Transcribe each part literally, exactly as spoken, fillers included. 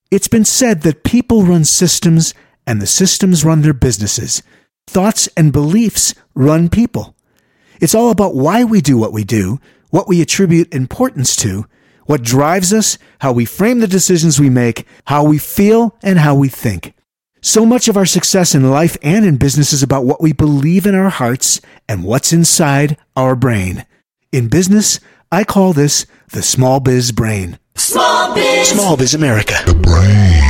It's been said that people run systems and the systems run their businesses. Thoughts and beliefs run people. It's all about why we do what we do, what we attribute importance to, what drives us, how we frame the decisions we make, how we feel, and how we think. So much of our success in life and in business is about what we believe in our hearts and what's inside our brain. In business, I call this the Small Biz Brain. Small Biz. Small Biz America. The brain.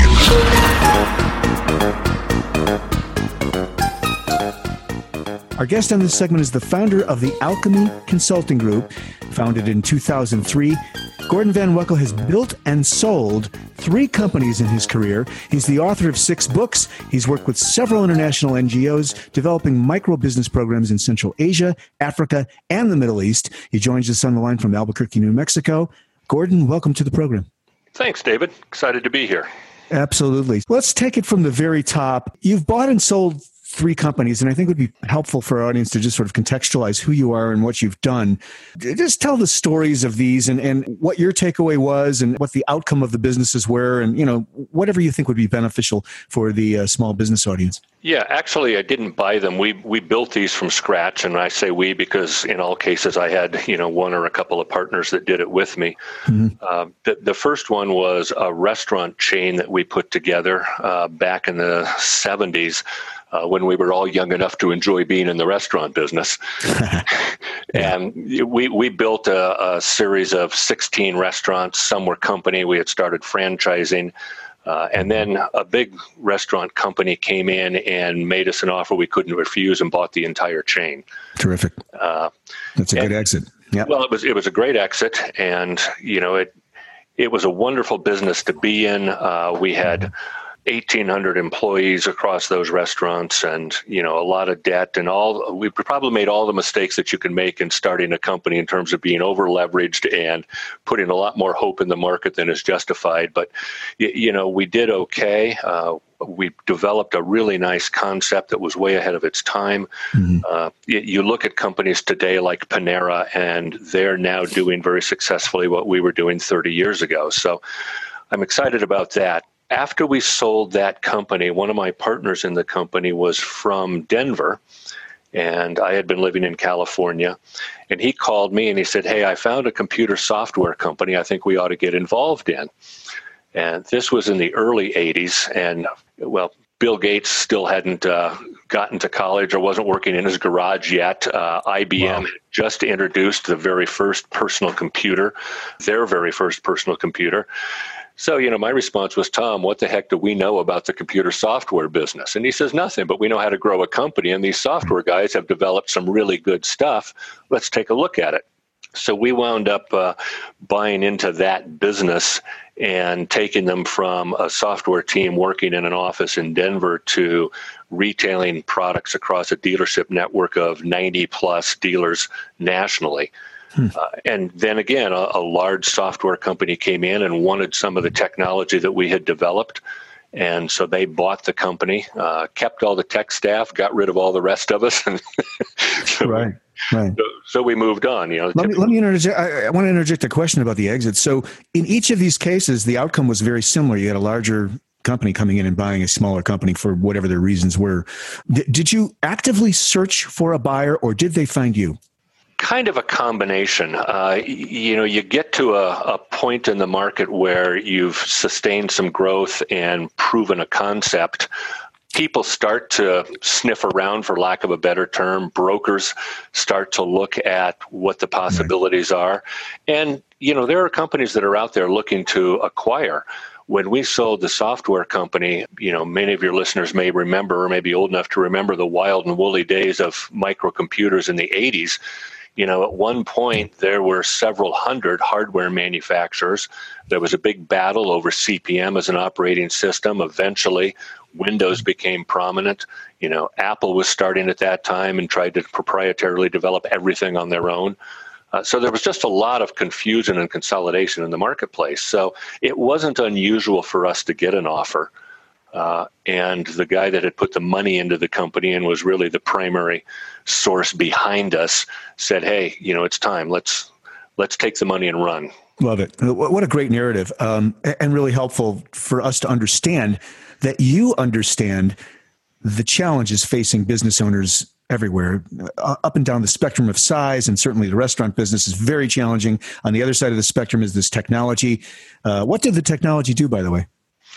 Our guest on this segment is the founder of the Alchemy Consulting Group, founded in two thousand three. Gordon Van Weckel has built and sold three companies in his career. He's the author of six books. He's worked with several international N G Os, developing micro-business programs in Central Asia, Africa, and the Middle East. He joins us on the line from Albuquerque, New Mexico. Gordon, welcome to the program. Thanks, David. Excited to be here. Absolutely. Let's take it from the very top. You've bought and sold three companies, and I think it would be helpful for our audience to just sort of contextualize who you are and what you've done. Just tell the stories of these and, and what your takeaway was and what the outcome of the businesses were, and, you know, whatever you think would be beneficial for the uh, small business audience. Yeah, actually, I didn't buy them. We we built these from scratch, and I say we because in all cases I had, you know, one or a couple of partners that did it with me. Mm-hmm. Uh, the, the first one was a restaurant chain that we put together uh, back in the seventies. Uh, when we were all young enough to enjoy being in the restaurant business. And we we built a, a series of sixteen restaurants. Some were company. We had started franchising. Uh, and then a big restaurant company came in and made us an offer we couldn't refuse and bought the entire chain. Terrific. Uh, That's a and, good exit. Yeah. Well, it was it was a great exit. And, you know, it, it was a wonderful business to be in. Uh, we had eighteen hundred employees across those restaurants, and, you know, a lot of debt, and all. We probably made all the mistakes that you can make in starting a company in terms of being over leveraged and putting a lot more hope in the market than is justified. But, you, you know, we did okay. Uh, we developed a really nice concept that was way ahead of its time. Mm-hmm. Uh, you, you look at companies today like Panera, and they're now doing very successfully what we were doing thirty years ago. So I'm excited about that. After we sold that company, one of my partners in the company was from Denver, and I had been living in California. And he called me and he said, "Hey, I found a computer software company I think we ought to get involved in." And this was in the early eighties. And, well, Bill Gates still hadn't uh, gotten to college or wasn't working in his garage yet. Uh, I B M wow. had just introduced the very first personal computer, their very first personal computer. So, you know, my response was, "Tom, what the heck do we know about the computer software business?" And he says, "Nothing, but we know how to grow a company, and these software guys have developed some really good stuff. Let's take a look at it." So we wound up uh, buying into that business and taking them from a software team working in an office in Denver to retailing products across a dealership network of ninety plus dealers nationally. Hmm. Uh, and then again, a, a large software company came in and wanted some of the technology that we had developed. And so they bought the company, uh, kept all the tech staff, got rid of all the rest of us. so, right, right. So, so we moved on. You know, let me, let me interject. I, I want to interject a question about the exit. So in each of these cases, the outcome was very similar. You had a larger company coming in and buying a smaller company for whatever their reasons were. D- did you actively search for a buyer, or did they find you? Kind of a combination. Uh, you know, you get to a, a point in the market where you've sustained some growth and proven a concept. People start to sniff around, for lack of a better term. Brokers start to look at what the possibilities right. are. And, you know, there are companies that are out there looking to acquire. When we sold the software company, you know, many of your listeners may remember, or may be old enough to remember, the wild and woolly days of microcomputers in the eighties. You know, at one point, there were several hundred hardware manufacturers. There was a big battle over C P M as an operating system. Eventually, Windows became prominent. You know, Apple was starting at that time and tried to proprietarily develop everything on their own. Uh, so there was just a lot of confusion and consolidation in the marketplace. So it wasn't unusual for us to get an offer. Uh, and the guy that had put the money into the company and was really the primary source behind us said, "Hey, you know, it's time. Let's let's take the money and run." Love it. What a great narrative, um, and really helpful for us to understand that you understand the challenges facing business owners everywhere, uh, up and down the spectrum of size, and certainly the restaurant business is very challenging. On the other side of the spectrum is this technology. Uh, what did the technology do, by the way?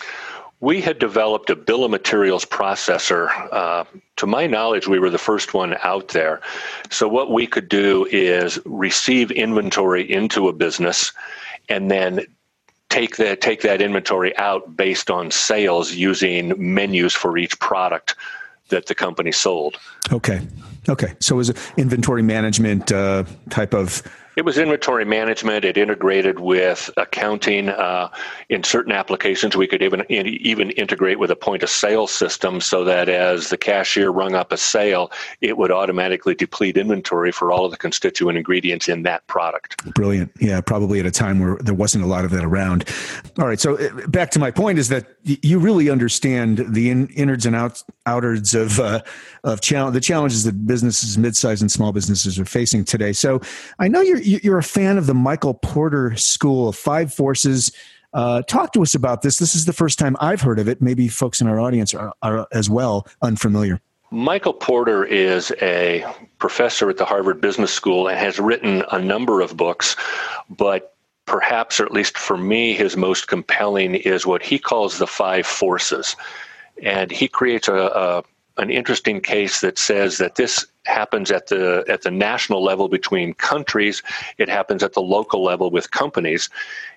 We had developed a bill of materials processor. Uh, to my knowledge, we were the first one out there. So what we could do is receive inventory into a business and then take that, take that inventory out based on sales using menus for each product that the company sold. Okay. Okay. So it was an inventory management uh, type of... It was inventory management. It integrated with accounting. Uh, in certain applications, we could even even integrate with a point of sale system so that as the cashier rung up a sale, it would automatically deplete inventory for all of the constituent ingredients in that product. Brilliant. Yeah, probably at a time where there wasn't a lot of that around. All right. So back to my point is that you really understand the in, innards and outs, outwards of uh, of challenge, the challenges that businesses, mid-sized and small businesses are facing today. So I know you're You're a fan of the Michael Porter School of Five Forces. Uh, talk to us about this. This is the first time I've heard of it. Maybe folks in our audience are, are as well unfamiliar. Michael Porter is a professor at the Harvard Business School and has written a number of books, but perhaps, or at least for me, his most compelling is what he calls the Five Forces. And he creates a, a an interesting case that says that this happens at the at the national level between countries. It happens at the local level with companies.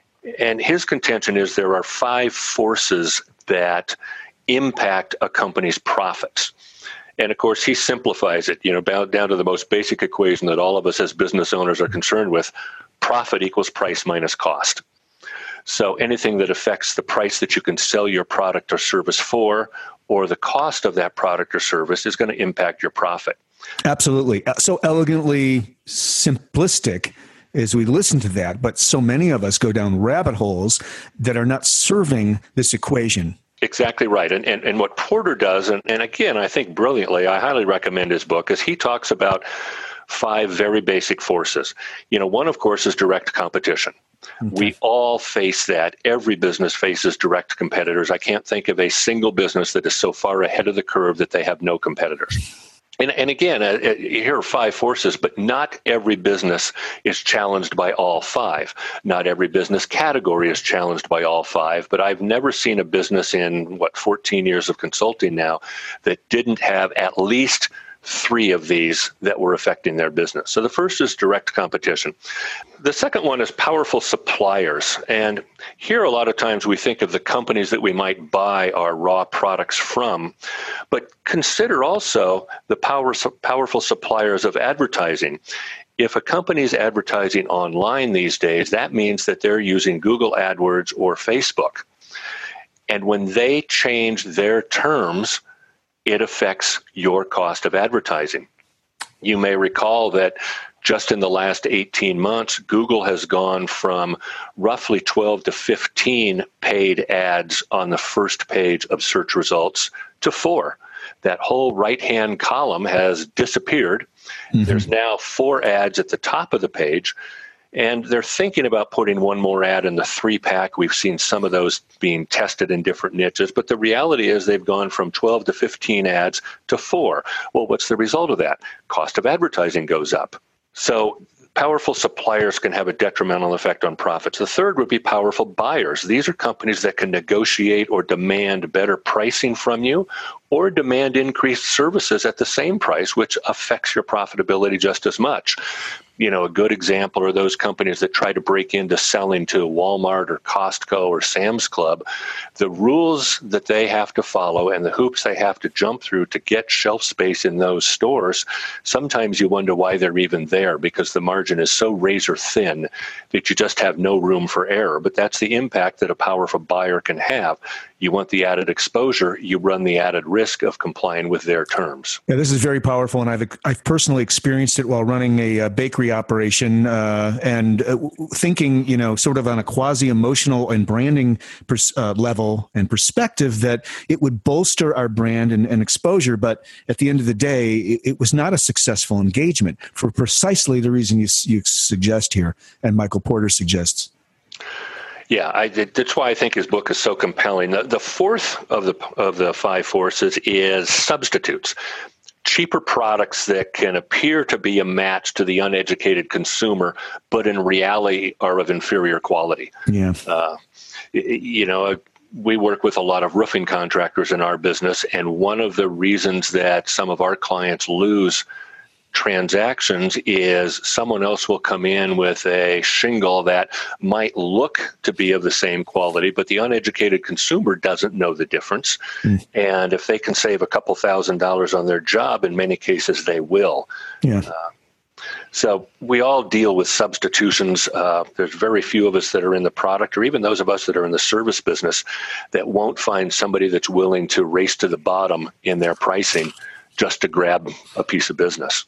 And his contention is there are five forces that impact a company's profits. And of course, he simplifies it, you know, down, down to the most basic equation that all of us as business owners are concerned with. Profit equals price minus cost. So anything that affects the price that you can sell your product or service for, or the cost of that product or service, is going to impact your profit. Absolutely. So elegantly simplistic as we listen to that, but so many of us go down rabbit holes that are not serving this equation. Exactly right. And and, and what Porter does, and, and again, I think brilliantly, I highly recommend his book, is he talks about five very basic forces. You know, one, of course, is direct competition. Okay. We all face that. Every business faces direct competitors. I can't think of a single business that is so far ahead of the curve that they have no competitors. And, and again, uh, here are five forces, but not every business is challenged by all five. Not every business category is challenged by all five, but I've never seen a business in, what, fourteen years of consulting now that didn't have at least three of these that were affecting their business. So the first is direct competition. The second one is powerful suppliers. And here a lot of times we think of the companies that we might buy our raw products from, but consider also the power, powerful suppliers of advertising. If a company is advertising online these days, that means that they're using Google AdWords or Facebook. And when they change their terms, it affects your cost of advertising. You may recall that just in the last eighteen months, Google has gone from roughly twelve to fifteen paid ads on the first page of search results to four. That whole right-hand column has disappeared. Mm-hmm. There's now four ads at the top of the page. And they're thinking about putting one more ad in the three-pack. We've seen some of those being tested in different niches. But the reality is they've gone from twelve to fifteen ads to four. Well, what's the result of that? Cost of advertising goes up. So powerful suppliers can have a detrimental effect on profits. The third would be powerful buyers. These are companies that can negotiate or demand better pricing from you, or demand increased services at the same price, which affects your profitability just as much. You know, a good example are those companies that try to break into selling to Walmart or Costco or Sam's Club. The rules that they have to follow and the hoops they have to jump through to get shelf space in those stores, sometimes you wonder why they're even there, because the margin is so razor thin that you just have no room for error. But that's the impact that a powerful buyer can have. You want the added exposure, you run the added risk of complying with their terms. Yeah, this is very powerful, and I've I've personally experienced it while running a, a bakery operation uh, and uh, thinking, you know, sort of on a quasi-emotional and branding pers- uh, level and perspective that it would bolster our brand and, and exposure, but at the end of the day, it, it was not a successful engagement for precisely the reason you, you suggest here, and Michael Porter suggests. Yeah, I, that's why I think his book is so compelling. The, the fourth of the of the five forces is substitutes. Cheaper products that can appear to be a match to the uneducated consumer, but in reality are of inferior quality. Yeah. Uh, you know, we work with a lot of roofing contractors in our business, and one of the reasons that some of our clients lose transactions is someone else will come in with a shingle that might look to be of the same quality, but the uneducated consumer doesn't know the difference. Mm. And if they can save a couple thousand dollars on their job, in many cases they will. Yeah. Uh, so we all deal with substitutions. Uh, there's very few of us that are in the product, or even those of us that are in the service business, that won't find somebody that's willing to race to the bottom in their pricing just to grab a piece of business.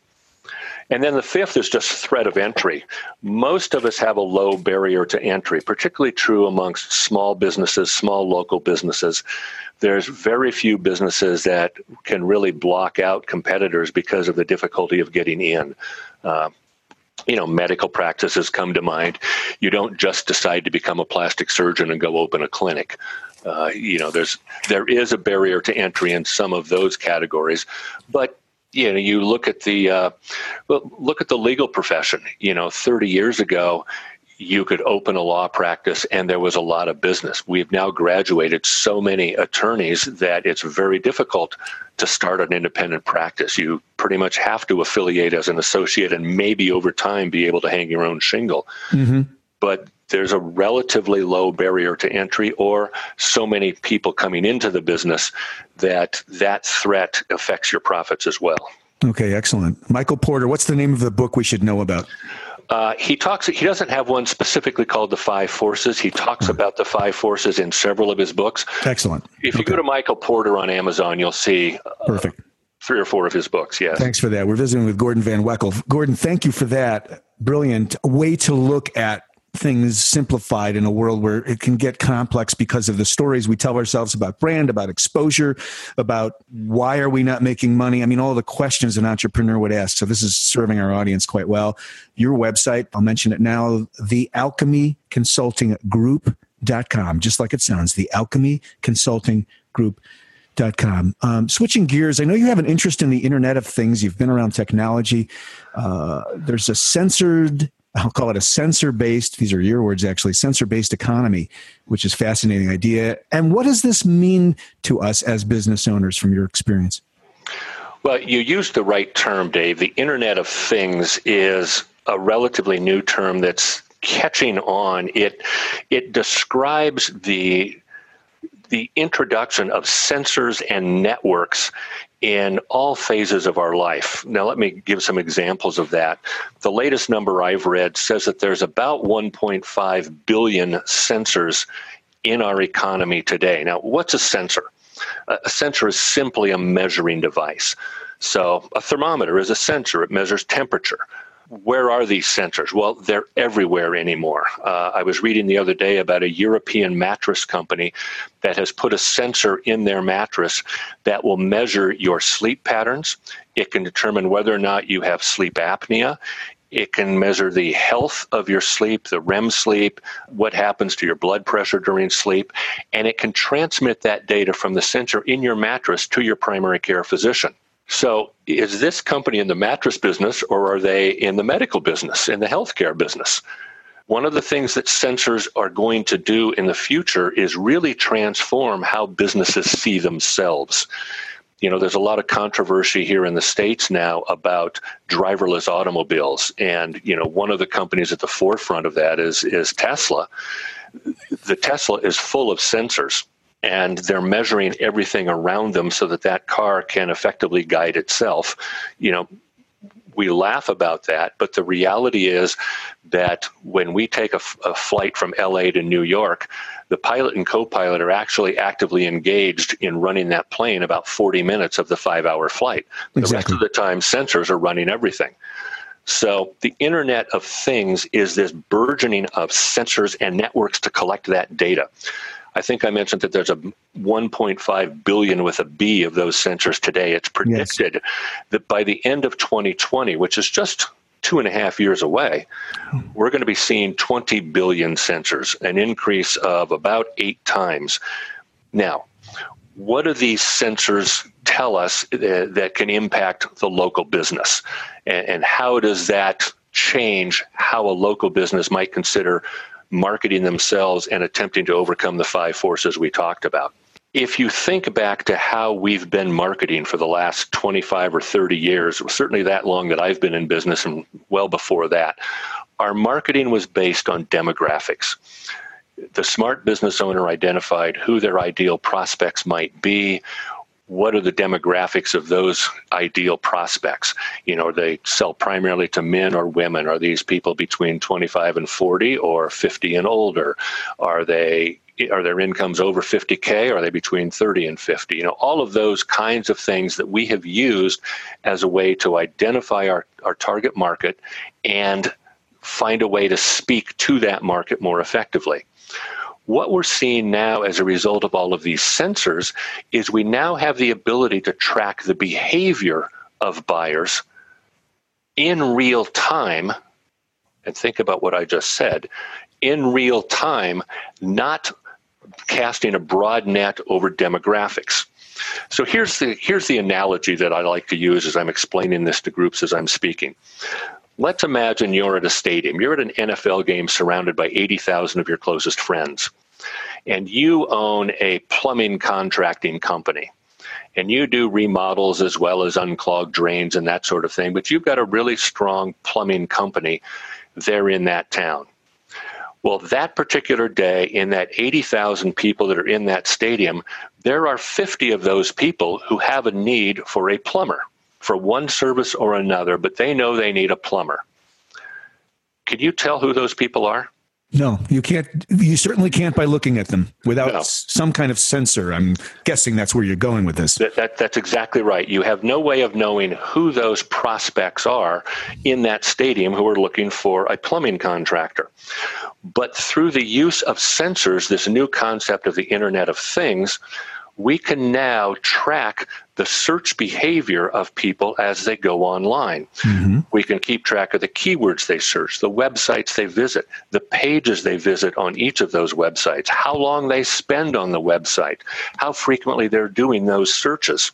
And then the fifth is just threat of entry. Most of us have a low barrier to entry, particularly true amongst small businesses, small local businesses. There's very few businesses that can really block out competitors because of the difficulty of getting in. Uh, you know, medical practices come to mind. You don't just decide to become a plastic surgeon and go open a clinic. Uh, you know, there's there is a barrier to entry in some of those categories, but you know, you look at the uh, well, look at the legal profession. You know, thirty years ago, you could open a law practice and there was a lot of business. We've now graduated so many attorneys that it's very difficult to start an independent practice. You pretty much have to affiliate as an associate and maybe over time be able to hang your own shingle. Mm-hmm. But there's a relatively low barrier to entry, or so many people coming into the business that that threat affects your profits as well. Okay, excellent. Michael Porter, what's the name of the book we should know about? Uh, he talks. He doesn't have one specifically called The Five Forces. He talks oh. about the five forces in several of his books. Excellent. If you okay. go to Michael Porter on Amazon, you'll see uh, Perfect. three or four of his books. Yes. Thanks for that. We're visiting with Gordon Van Weckel. Gordon, thank you for that. Brilliant way to look at things simplified in a world where it can get complex because of the stories we tell ourselves about brand, about exposure, about why are we not making money? I mean, all the questions an entrepreneur would ask. So this is serving our audience quite well. Your website, I'll mention it now, the alchemy consulting group dot com, just like it sounds, the alchemy consulting group dot com. Um, switching gears, I know you have an interest in the Internet of Things. You've been around technology. Uh, there's a censored I'll call it a sensor-based, these are your words actually, sensor-based economy, which is a fascinating idea. And what does this mean to us as business owners from your experience? Well, you used the right term, Dave. The Internet of Things is a relatively new term that's catching on. It it describes the the introduction of sensors and networks in all phases of our life. Now, let me give some examples of that. The latest number I've read says that there's about one point five billion sensors in our economy today. Now, what's a sensor? A sensor is simply a measuring device. So a thermometer is a sensor. It measures temperature. Where are these sensors? Well, they're everywhere anymore. Uh, I was reading the other day about a European mattress company that has put a sensor in their mattress that will measure your sleep patterns. It can determine whether or not you have sleep apnea. It can measure the health of your sleep, the R E M sleep, what happens to your blood pressure during sleep, and it can transmit that data from the sensor in your mattress to your primary care physician. So is this company in the mattress business, or are they in the medical business, in the healthcare business? One of the things that sensors are going to do in the future is really transform how businesses see themselves. You know, there's a lot of controversy here in the States now about driverless automobiles. And, you know, one of the companies at the forefront of that is, is Tesla. The Tesla is full of sensors, and they're measuring everything around them so that that car can effectively guide itself. You know, we laugh about that, but the reality is that when we take a, a flight from L A to New York, the pilot and co-pilot are actually actively engaged in running that plane about forty minutes of the five-hour flight. Exactly. The rest of the time, sensors are running everything. So the Internet of Things is this burgeoning of sensors and networks to collect that data. I think I mentioned that there's a one point five billion with a B of those sensors today. It's predicted yes. that by the end of twenty twenty, which is just two and a half years away, we're going to be seeing twenty billion sensors, an increase of about eight times. Now, what do these sensors tell us that, that can impact the local business? And, and how does that change how a local business might consider marketing themselves and attempting to overcome the five forces we talked about? If you think back to how we've been marketing for the last twenty-five or thirty years, certainly that long that I've been in business and well before that, our marketing was based on demographics. The smart business owner identified who their ideal prospects might be. What are the demographics of those ideal prospects? You know, they sell primarily to men or women. Are these people between twenty-five and forty or fifty and older? Are they Are their incomes over fifty K? Or are they between thirty and fifty? You know, all of those kinds of things that we have used as a way to identify our, our target market and find a way to speak to that market more effectively. What we're seeing now as a result of all of these sensors is we now have the ability to track the behavior of buyers in real time. And think about what I just said. In real time, not casting a broad net over demographics. So here's the here's the analogy that I like to use as I'm explaining this to groups as I'm speaking. Let's imagine you're at a stadium. You're at an N F L game surrounded by eighty thousand of your closest friends. And you own a plumbing contracting company. And you do remodels as well as unclogged drains and that sort of thing. But you've got a really strong plumbing company there in that town. Well, that particular day, in that eighty thousand people that are in that stadium, there are fifty of those people who have a need for a plumber for one service or another, but they know they need a plumber. Can you tell who those people are? No, you can't. You certainly can't by looking at them without No. some kind of sensor. I'm guessing that's where you're going with this. That, that, that's exactly right. You have no way of knowing who those prospects are in that stadium who are looking for a plumbing contractor. But through the use of sensors, this new concept of the Internet of Things, we can now track the search behavior of people as they go online. Mm-hmm. We can keep track of the keywords they search, the websites they visit, the pages they visit on each of those websites, how long they spend on the website, how frequently they're doing those searches.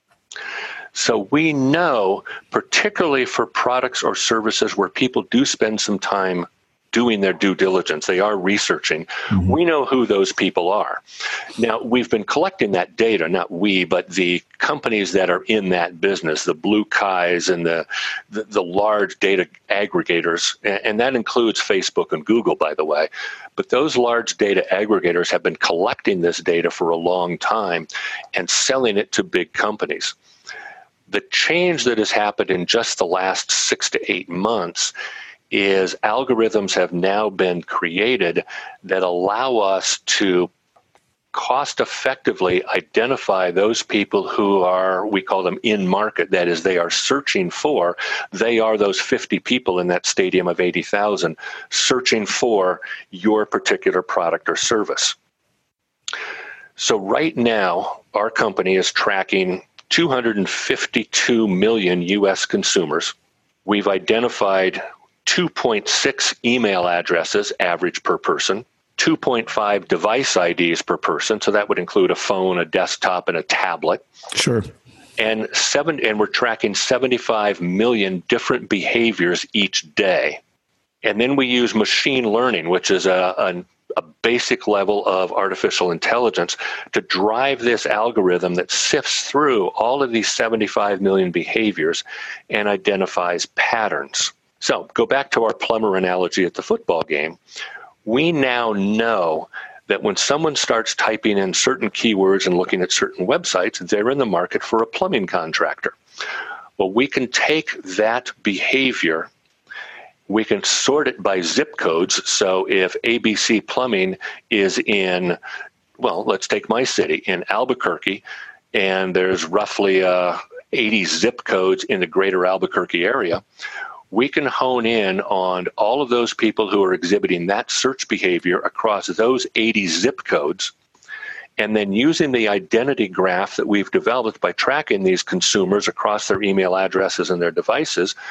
So we know, particularly for products or services where people do spend some time doing their due diligence, they are researching, mm-hmm. we know who those people are. Now, we've been collecting that data, not we, but the companies that are in that business, the Blue Kais and the, the, the large data aggregators, and, and that includes Facebook and Google, by the way. But those large data aggregators have been collecting this data for a long time and selling it to big companies. The change that has happened in just the last six to eight months is algorithms have now been created that allow us to cost effectively identify those people who are, we call them in market, that is, they are searching for, they are those fifty people in that stadium of eighty thousand searching for your particular product or service. So right now, our company is tracking two hundred fifty-two million U S consumers. We've identified two point six email addresses, average per person, two point five device I Ds per person, so that would include a phone, a desktop, and a tablet. Sure. And seven, and we're tracking seventy-five million different behaviors each day. And then we use machine learning, which is a, a, a basic level of artificial intelligence, to drive this algorithm that sifts through all of these seventy-five million behaviors and identifies patterns. So go back to our plumber analogy at the football game. We now know that when someone starts typing in certain keywords and looking at certain websites, they're in the market for a plumbing contractor. Well, we can take that behavior, we can sort it by zip codes. So if A B C Plumbing is in, well, let's take my city, in Albuquerque, and there's roughly uh, eighty zip codes in the greater Albuquerque area, we can hone in on all of those people who are exhibiting that search behavior across those eighty zip codes. And then using the identity graph that we've developed by tracking these consumers across their email addresses and their devices,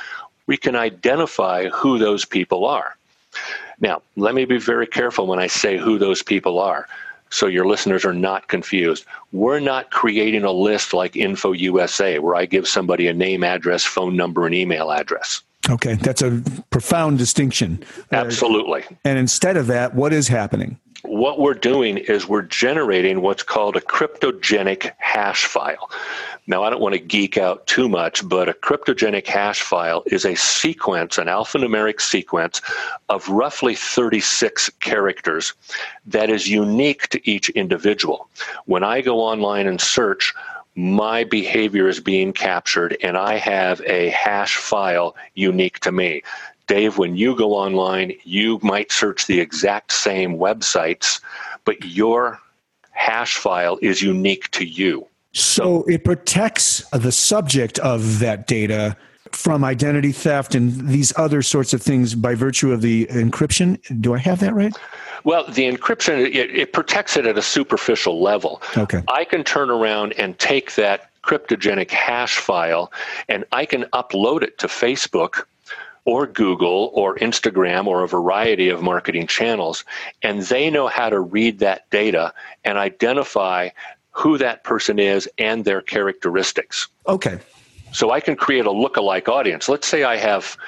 we can identify who those people are. Now, let me be very careful when I say who those people are, so your listeners are not confused. We're not creating a list like InfoUSA, where I give somebody a name, address, phone number, and email address. Okay, that's a profound distinction. Absolutely. Uh, and instead of that, what is happening? What we're doing is we're generating what's called a cryptogenic hash file. Now, I don't want to geek out too much, but a cryptogenic hash file is a sequence, an alphanumeric sequence of roughly thirty-six characters that is unique to each individual. When I go online and search, my behavior is being captured, and I have a hash file unique to me. Dave, when you go online, you might search the exact same websites, but your hash file is unique to you. So it protects the subject of that data from identity theft and these other sorts of things by virtue of the encryption. Do I have that right? Well, the encryption, it, it protects it at a superficial level. Okay. I can turn around and take that cryptogenic hash file, and I can upload it to Facebook or Google or Instagram or a variety of marketing channels, and they know how to read that data and identify who that person is and their characteristics. Okay. So I can create a lookalike audience. Let's say I have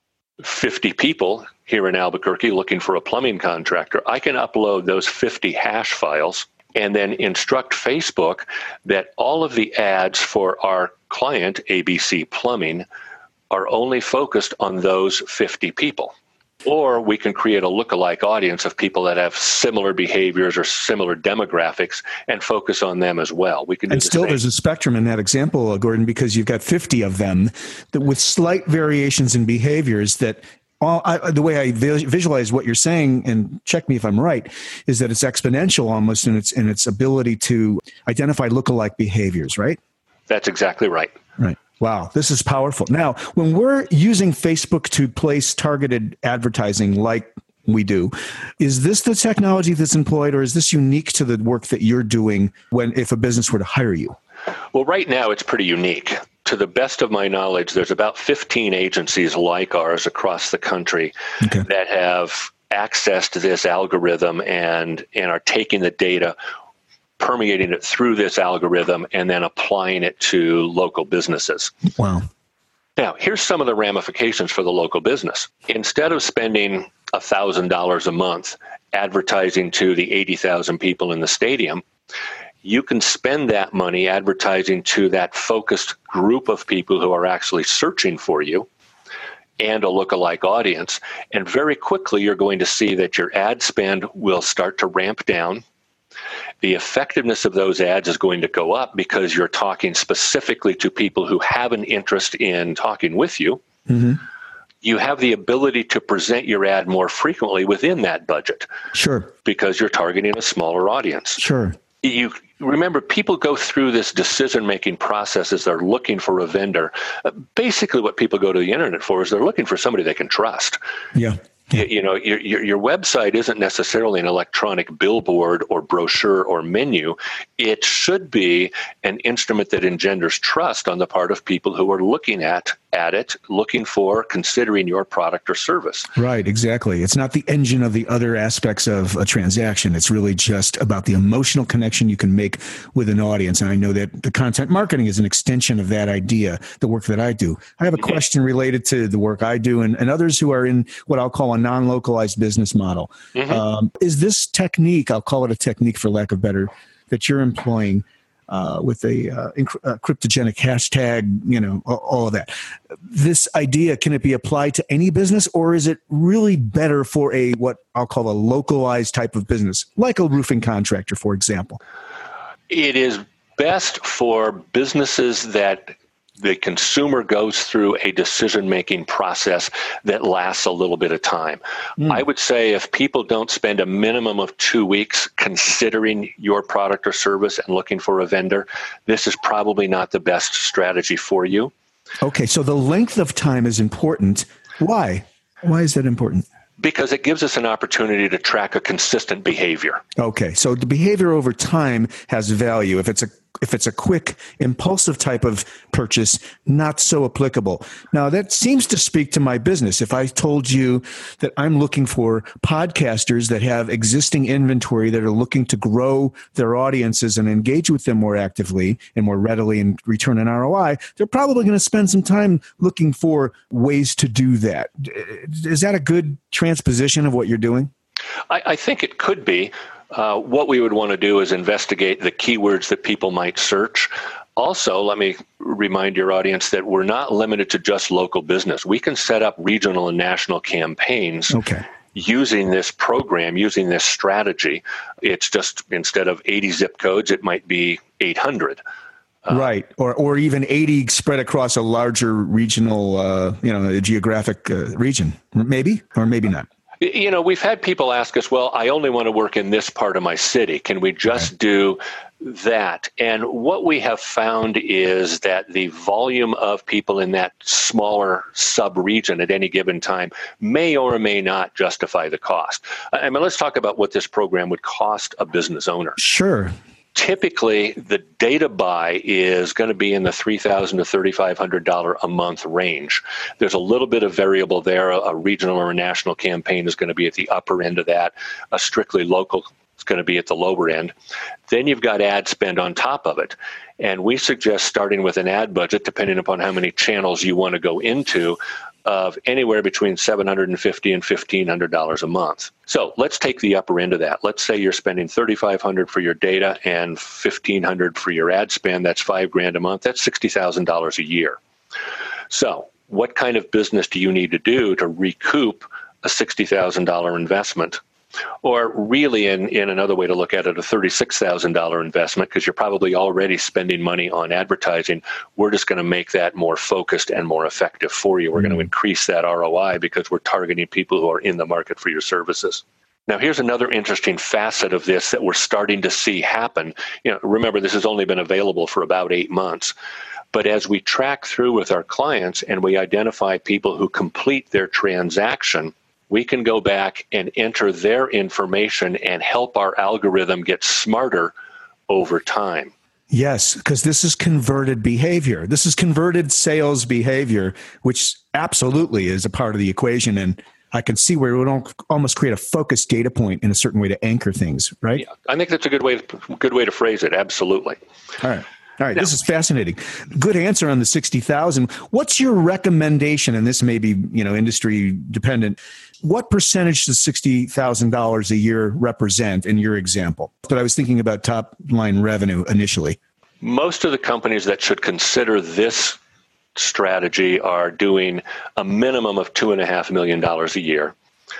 fifty people here in Albuquerque looking for a plumbing contractor. I can upload those fifty hash files and then instruct Facebook that all of the ads for our client, A B C Plumbing, are only focused on those fifty people. Or we can create a lookalike audience of people that have similar behaviors or similar demographics and focus on them as well. We can do and the still same. There's a spectrum in that example, Gordon, because you've got fifty of them that with slight variations in behaviors that all, I, the way I visualize what you're saying, and check me if I'm right, is that it's exponential almost in its in its ability to identify lookalike behaviors, right? That's exactly right. Right. Wow, this is powerful. Now, when we're using Facebook to place targeted advertising like we do, is this the technology that's employed, or is this unique to the work that you're doing when if a business were to hire you? Well, right now it's pretty unique. To the best of my knowledge, there's about fifteen agencies like ours across the country okay. that have accessed this algorithm and, and are taking the data, permeating it through this algorithm, and then applying it to local businesses. Wow. Now, here's some of the ramifications for the local business. Instead of spending one thousand dollars a month advertising to the eighty thousand people in the stadium, you can spend that money advertising to that focused group of people who are actually searching for you and a lookalike audience. And very quickly, you're going to see that your ad spend will start to ramp down. The effectiveness of those ads is going to go up because you're talking specifically to people who have an interest in talking with you. Mm-hmm. You have the ability to present your ad more frequently within that budget. Sure. Because you're targeting a smaller audience. Sure. You remember, people go through this decision-making process as they're looking for a vendor. Uh, basically, what people go to the internet for is they're looking for somebody they can trust. Yeah. You, you know, your, your your website isn't necessarily an electronic billboard or brochure or menu. It should be an instrument that engenders trust on the part of people who are looking at at it, looking for, considering your product or service. Right, exactly. It's not the engine of the other aspects of a transaction. It's really just about the emotional connection you can make with an audience. And I know that the content marketing is an extension of that idea, the work that I do. I have a mm-hmm. question related to the work I do and, and others who are in what I'll call a non-localized business model. Mm-hmm. Um, is this technique, I'll call it a technique for lack of better, that you're employing uh, with a, uh, inc- a cryptogenic hashtag, you know, all, all of that. This idea, can it be applied to any business, or is it really better for a, what I'll call a localized type of business, like a roofing contractor, for example? It is best for businesses that the consumer goes through a decision-making process that lasts a little bit of time. Mm. I would say if people don't spend a minimum of two weeks considering your product or service and looking for a vendor, this is probably not the best strategy for you. Okay, so the length of time is important. Why? Why is that important? Because it gives us an opportunity to track a consistent behavior. Okay, so the behavior over time has value. If it's a if it's a quick, impulsive type of purchase, not so applicable. Now, that seems to speak to my business. If I told you that I'm looking for podcasters that have existing inventory that are looking to grow their audiences and engage with them more actively and more readily and return an R O I, they're probably going to spend some time looking for ways to do that. Is that a good transposition of what you're doing? I, I think it could be. Uh, what we would want to do is investigate the keywords that people might search. Also, let me remind your audience that we're not limited to just local business. We can set up regional and national campaigns. Okay. Using this program, using this strategy. It's just instead of eighty zip codes, it might be eight hundred. Uh, right, or or even eighty spread across a larger regional, uh, you know, geographic uh, region, maybe, or maybe not. You know, we've had people ask us, well, I only want to work in this part of my city. Can we just right. do that? And what we have found is that the volume of people in that smaller sub-region at any given time may or may not justify the cost. I mean, let's talk about what this program would cost a business owner. Sure. Typically, the data buy is going to be in the three thousand dollars to three thousand five hundred dollars a month range. There's a little bit of variable there. A, a regional or a national campaign is going to be at the upper end of that. A strictly local is going to be at the lower end. Then you've got ad spend on top of it. And we suggest starting with an ad budget, depending upon how many channels you want to go into, of anywhere between seven hundred fifty dollars and fifteen hundred dollars a month. So let's take the upper end of that. Let's say you're spending thirty-five hundred dollars for your data and fifteen hundred dollars for your ad spend. That's five grand a month. That's sixty thousand dollars a year. So what kind of business do you need to do to recoup a sixty thousand dollars investment? Or really, in, in another way to look at it, a thirty-six thousand dollars investment, because you're probably already spending money on advertising. We're just going to make that more focused and more effective for you. We're mm-hmm. going to increase that R O I because we're targeting people who are in the market for your services. Now, here's another interesting facet of this that we're starting to see happen. You know, remember, this has only been available for about eight months. But as we track through with our clients and we identify people who complete their transaction, we can go back and enter their information and help our algorithm get smarter over time. Yes, because this is converted behavior. This is converted sales behavior, which absolutely is a part of the equation. And I can see where it would almost create a focused data point in a certain way to anchor things, right? Yeah, I think that's a good way, good way to phrase it. Absolutely. All right. All right, now, this is fascinating. Good answer on the sixty thousand. What's your recommendation? And this may be, you know, industry dependent. What percentage does sixty thousand dollars a year represent in your example? But I was thinking about top line revenue initially. Most of the companies that should consider this strategy are doing a minimum of two and a half million dollars a year.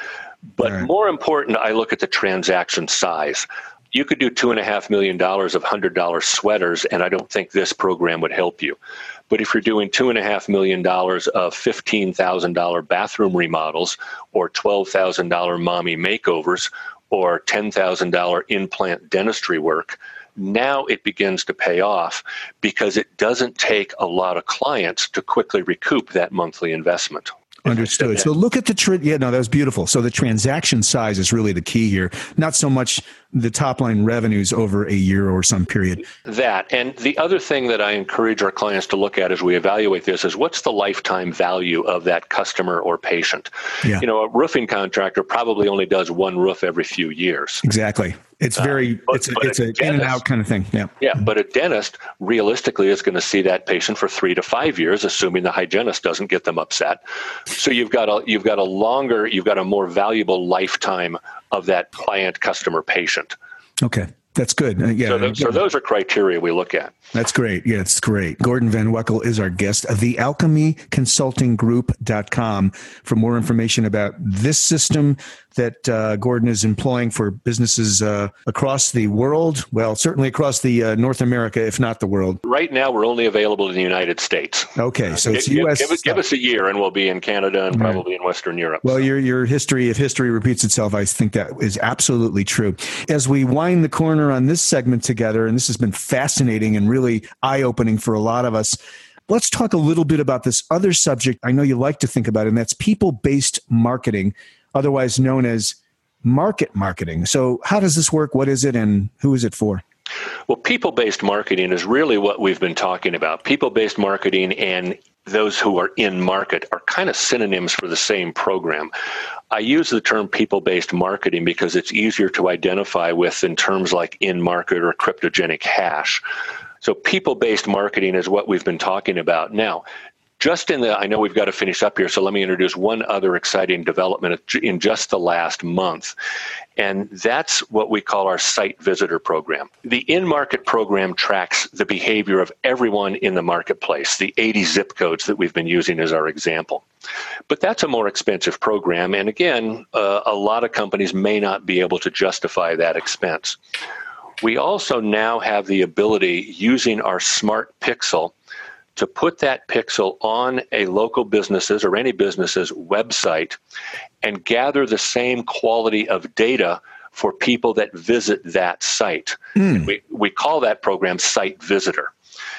But right. more important, I look at the transaction size. You could do two and a half million dollars of hundred dollar sweaters, and I don't think this program would help you. But if you're doing two and a half million dollars of fifteen thousand dollar bathroom remodels, or twelve thousand dollar mommy makeovers, or ten thousand dollar implant dentistry work, now it begins to pay off because it doesn't take a lot of clients to quickly recoup that monthly investment. Understood. So look at the, tra- yeah, no, that was beautiful. So the transaction size is really the key here, not so much the top line revenues over a year or some period. That. And the other thing that I encourage our clients to look at as we evaluate this is what's the lifetime value of that customer or patient? Yeah. You know, a roofing contractor probably only does one roof every few years. Exactly. It's very, uh, but, it's a, it's a, a in and out kind of thing. Yeah. Yeah. But a dentist realistically is going to see that patient for three to five years, assuming the hygienist doesn't get them upset. So you've got a, you've got a longer, you've got a more valuable lifetime of that client, customer, patient. Okay. That's good. Uh, yeah. So, th- so those are criteria we look at. That's great. Yeah, it's great. Gordon Van Weckel is our guest of the alchemy consulting group dot com for more information about this system that uh, Gordon is employing for businesses uh, across the world. Well, certainly across the uh, North America, if not the world. Right now, we're only available in the United States. Okay, so it's give, U S. Give, give, give us a year, and we'll be in Canada and right. probably in Western Europe. Well, your your history, if history repeats itself, I think that is absolutely true. As we wind the corner on this segment together, and this has been fascinating and really eye-opening for a lot of us, let's talk a little bit about this other subject I know you like to think about, and that's people-based marketing, otherwise known as market marketing. So how does this work? What is it, and who is it for? Well, people-based marketing is really what we've been talking about. People-based marketing and those who are in market are kind of synonyms for the same program. I use the term people-based marketing because it's easier to identify with in terms like in-market or cryptogenic hash. So people-based marketing is what we've been talking about. Now, just in the, I know we've got to finish up here, so let me introduce one other exciting development in just the last month. And that's what we call our site visitor program. The in-market program tracks the behavior of everyone in the marketplace, the eighty zip codes that we've been using as our example. But that's a more expensive program. And again, uh, a lot of companies may not be able to justify that expense. We also now have the ability, using our Smart Pixel, to put that pixel on a local business's or any business's website and gather the same quality of data for people that visit that site. Mm. We, we call that program Site Visitor.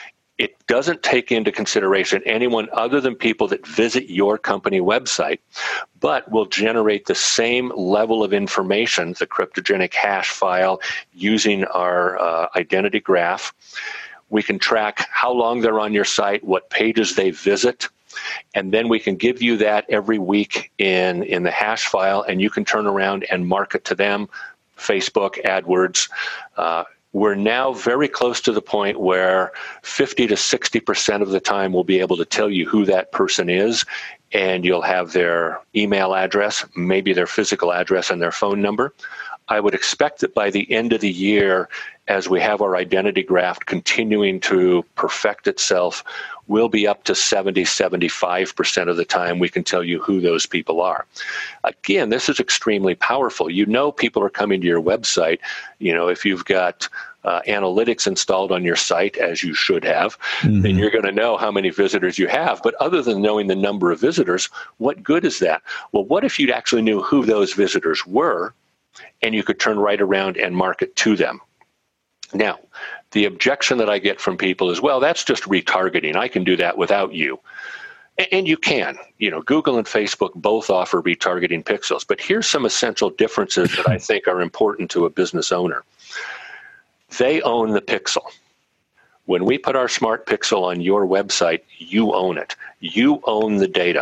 It doesn't take into consideration anyone other than people that visit your company website, but will generate the same level of information, the cryptogenic hash file, using our uh, identity graph. We can track how long they're on your site, what pages they visit, and then we can give you that every week in, in the hash file, and you can turn around and market to them, Facebook, AdWords. Uh, we're now very close to the point where fifty to sixty percent of the time we'll be able to tell you who that person is, and you'll have their email address, maybe their physical address and their phone number. I would expect that by the end of the year, as we have our identity graph continuing to perfect itself, we'll be up to seventy, seventy-five percent of the time we can tell you who those people are. Again, this is extremely powerful. You know people are coming to your website. You know, if you've got uh, analytics installed on your site, as you should have, mm-hmm. then you're going to know how many visitors you have. But other than knowing the number of visitors, what good is that? Well, what if you actually knew who those visitors were, and you could turn right around and market to them? Now, the objection that I get from people is, well, that's just retargeting. I can do that without you. And you can. You know, Google and Facebook both offer retargeting pixels. But here's some essential differences that I think are important to a business owner. They own the pixel. When we put our Smart Pixel on your website, you own it. You own the data.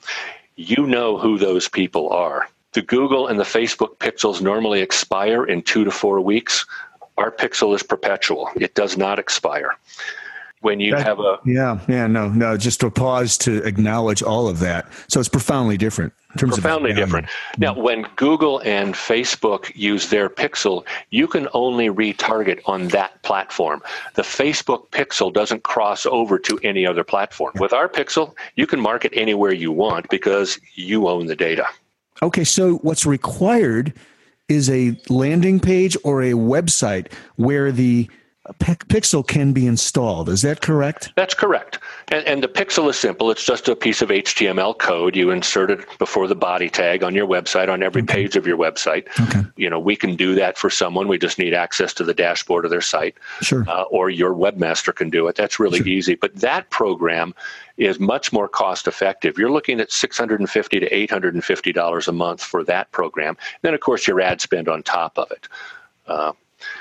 You know who those people are. The Google and the Facebook pixels normally expire in two to four weeks. Our pixel is perpetual. It does not expire. When you that, have a... Yeah, yeah, no, no, just to pause to acknowledge all of that. So it's profoundly different. In terms profoundly of different. Now, when Google and Facebook use their pixel, you can only retarget on that platform. The Facebook pixel doesn't cross over to any other platform. With our pixel, you can market anywhere you want because you own the data. Okay, so what's required is a landing page or a website where the pixel can be installed. Is that correct? That's correct. And, and the pixel is simple. It's just a piece of H T M L code. You insert it before the body tag on your website, on every okay. page of your website. Okay. You know, we can do that for someone. We just need access to the dashboard of their site. Sure. Uh, or your webmaster can do it. That's really sure. easy. But that program is much more cost effective. You're looking at six hundred fifty dollars to eight hundred fifty dollars a month for that program. Then, of course, your ad spend on top of it. Uh,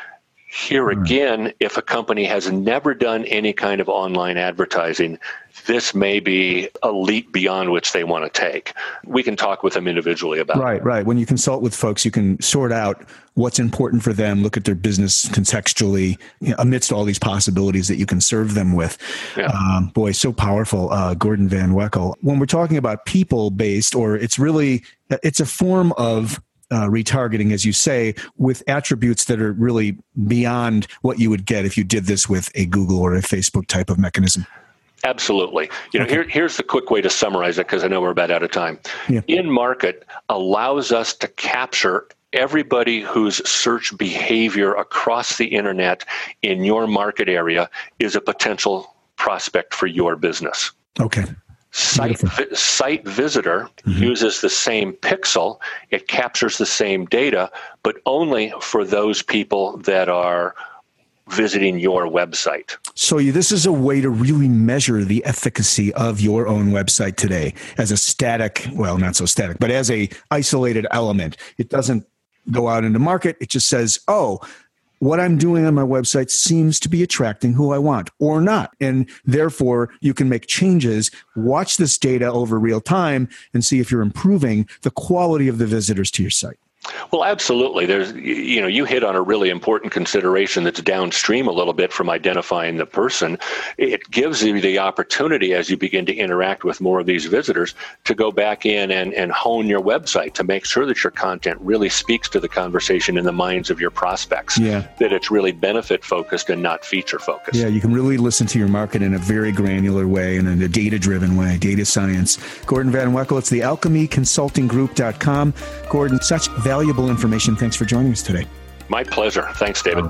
Here again, if a company has never done any kind of online advertising, this may be a leap beyond which they want to take. We can talk with them individually about it. Right, right. When you consult with folks, you can sort out what's important for them, look at their business contextually, you know, amidst all these possibilities that you can serve them with. Yeah. Um, boy, so powerful, uh, Gordon Van Weckel. When we're talking about people-based, or it's really, it's a form of Uh, retargeting, as you say, with attributes that are really beyond what you would get if you did this with a Google or a Facebook type of mechanism. Absolutely. You know, okay. here, here's the quick way to summarize it, because I know we're about out of time. Yeah. In-market allows us to capture everybody whose search behavior across the internet in your market area is a potential prospect for your business. Okay. Site, vi- site Visitor mm-hmm. uses the same pixel. It captures the same data, but only for those people that are visiting your website. So this is a way to really measure the efficacy of your own website today as a static, well, not so static, but as a isolated element. It doesn't go out into market. It just says, oh, what I'm doing on my website seems to be attracting who I want or not. And therefore, you can make changes, watch this data over real time, and see if you're improving the quality of the visitors to your site. Well, absolutely. There's, you know, you hit on a really important consideration that's downstream a little bit from identifying the person. It gives you the opportunity as you begin to interact with more of these visitors to go back in and, and hone your website to make sure that your content really speaks to the conversation in the minds of your prospects, yeah. that it's really benefit focused and not feature focused. Yeah, you can really listen to your market in a very granular way and in a data-driven way, data science. Gordon Van Weckel, it's the alchemy consulting group dot com. Gordon, such valuable information. Thanks for joining us today. My pleasure. Thanks, David.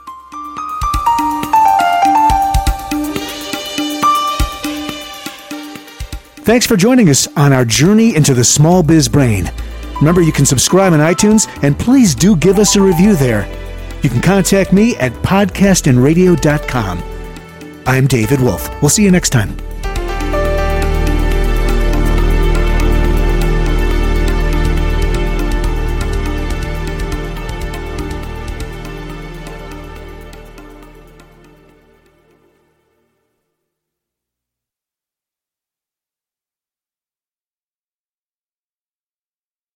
Thanks for joining us on our journey into the small biz brain. Remember, you can subscribe on iTunes, and please do give us a review there. You can contact me at podcast and radio dot com. I'm David Wolf. We'll see you next time.